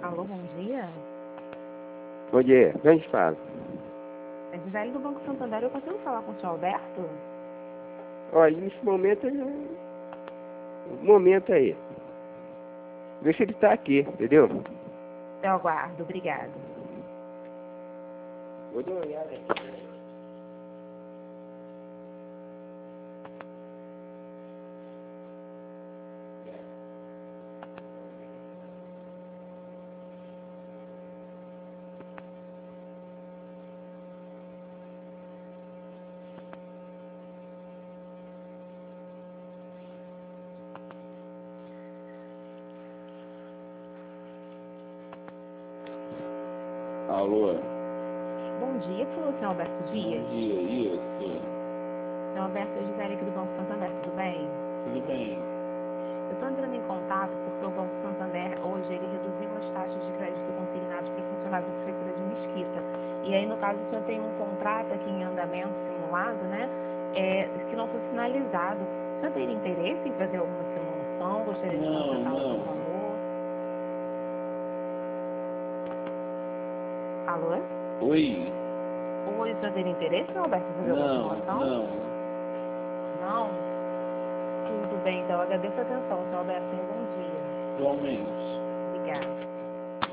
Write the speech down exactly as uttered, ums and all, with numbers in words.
Alô, bom dia. Bom dia, quem a gente fala? É Gisele do Banco Santander, eu consigo falar com o senhor Alberto? Olha, nesse momento, ele... o momento aí. Vê se ele tá aqui, entendeu? Eu aguardo, obrigado. Vou dar uma olhada aqui. Alô? Bom dia, por favor, senhor Alberto Dias. Bom dia, isso. Senhor Alberto, é Gisele aqui do Banco Santander, tudo bem? Tudo bem? Eu estou entrando em contato porque o Banco Santander, hoje, ele reduziu as taxas de crédito consignados para funcionários da Prefeitura de Mesquita. E aí, no caso, o senhor tem um contrato aqui em andamento simulado, né? É, que não foi finalizado. O senhor teria interesse em fazer alguma simulação? Gostaria de Não, consultar o seu não. valor? Alô? Oi? Oi, o senhor teria interesse, senhor Alberto, em fazer alguma Não, simulação? não. Não? Tudo bem, então eu agradeço a atenção, senhor Alberto. Tenha um bom dia. Igualmente. Obrigada.